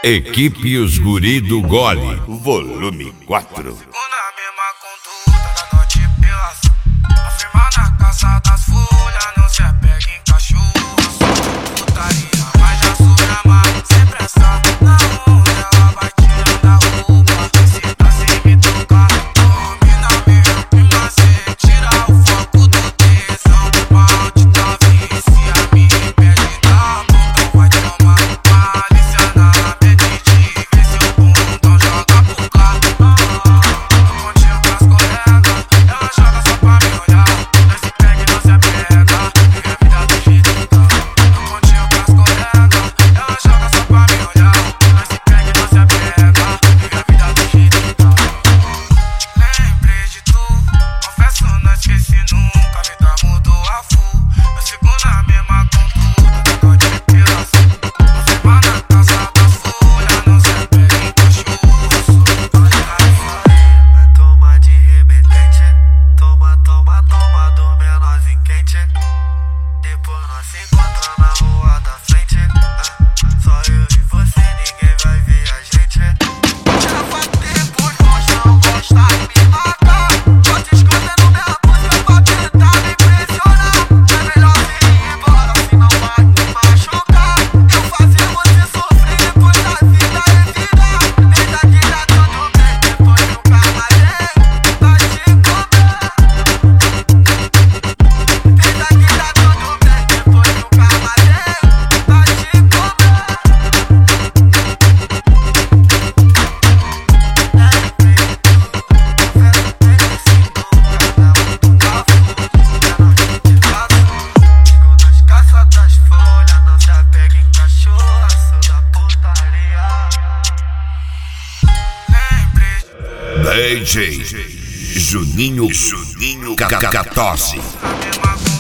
Equipe Os Guri do Gole, volume 4. Segunda mesma conduta da noite pelação. Afirma na caça das folhas, não se apega em cachorro. Só putaria, mas já sobre a sem pressa. Na onda ela vai tirando a roupa, se tá sem me tocar. Domina meu prima, cê tira o foco do tesão. Maldita vicia, me impede da bunda. Vai tomar malícia na mente de ver seu bundão joga pro cá. Tô contigo com as colegas, ela joga só pra me olhar. Nós se pega e não se apega, vive a vida do jeito que tá. Tô contigo com as colegas, ela joga só pra me olhar. Nós se pega e não se apega, vive a vida do jeito que tá. Lembrei de tu, confesso não esqueci nunca. A vida mudou a full, eu sigo na mesma conduta da noite pelação. Afirma na casa das folhas, não se apega em cachorro. Vai tomar de remetente, toma, toma, toma do menorzinho quente. Depois nós se encontra na rua da frente. Só eu e você, ninguém vai ver a gente. Já faz tempo, os monstros não gostam de me matar. Tô te escondendo minha música pra tentar me impressionar. É melhor você ir embora, senão vai me machucar. Eu fazer você sofrer, depois a vida é vida. Desde aqui tá tudo bem, depois nunca mais vem. Vai te comer. Desde aqui tá tudo bem, depois nunca mais vem. Vai te comer. Caça das folhas, não se apega em cachorro, sou da putaria. Lembrei DJ Juninho Cacatosse. da mesma